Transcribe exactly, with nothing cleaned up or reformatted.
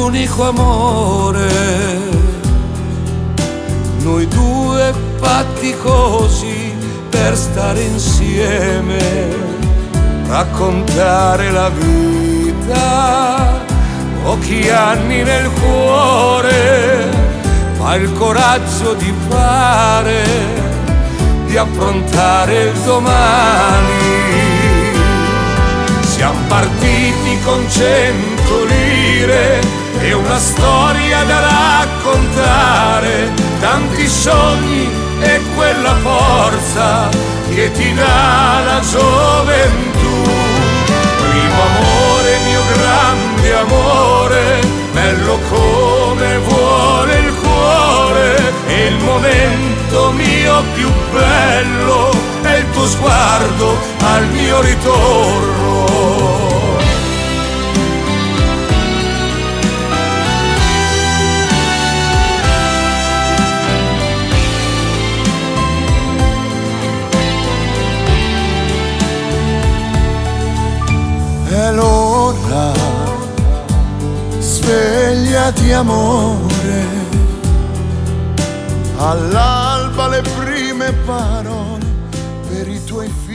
unico amore, noi due fatti così per stare insieme, raccontare la vita, pochi anni nel cuore, ma il coraggio di fare, di affrontare il domani. Siamo partiti con cento lire e una storia da raccontare, tanti sogni e quella forza che ti dà la gioventù. Primo amore, mio grande amore, bello come vuole il cuore, e il momento mio più bello è il tuo sguardo al mio ritorno. E l'ora, svegliati amore, all'alba le prime parole per i tuoi figli.